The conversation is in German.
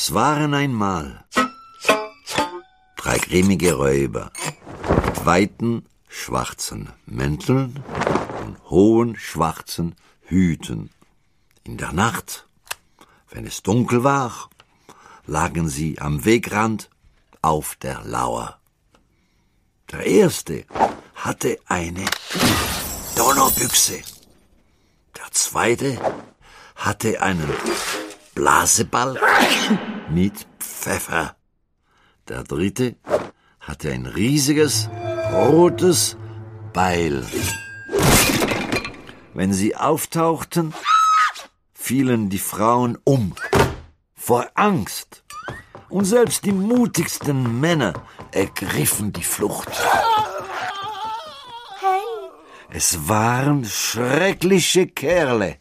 Es waren einmal 3 grimmige Räuber mit weiten schwarzen Mänteln und hohen schwarzen Hüten. In der Nacht, wenn es dunkel war, lagen sie am Wegrand auf der Lauer. Der erste hatte eine Donnerbüchse. Der zweite hatte einen Blaseball mit Pfeffer. Der dritte hatte ein riesiges, rotes Beil. Wenn sie auftauchten, fielen die Frauen um, vor Angst. Und selbst die mutigsten Männer ergriffen die Flucht. Hey. Es waren schreckliche Kerle.